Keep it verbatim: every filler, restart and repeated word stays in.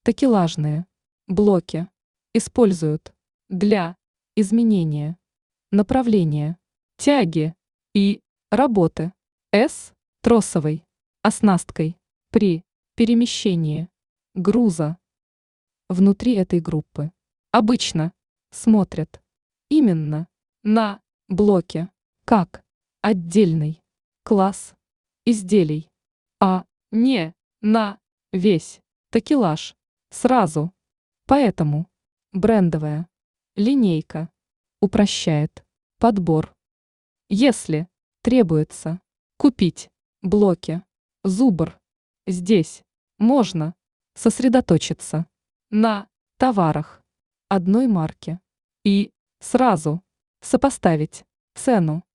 такелажные блоки используют для изменения направления тяги и работы с тросовой оснасткой при перемещении груза. Внутри этой группы обычно смотрят именно на блоки как отдельный класс изделий, а не на весь такелаж сразу. Поэтому брендовая линейка упрощает подбор. Если требуется купить блоки зубр, здесь можно сосредоточиться на товарах одной марки и сразу сопоставить цену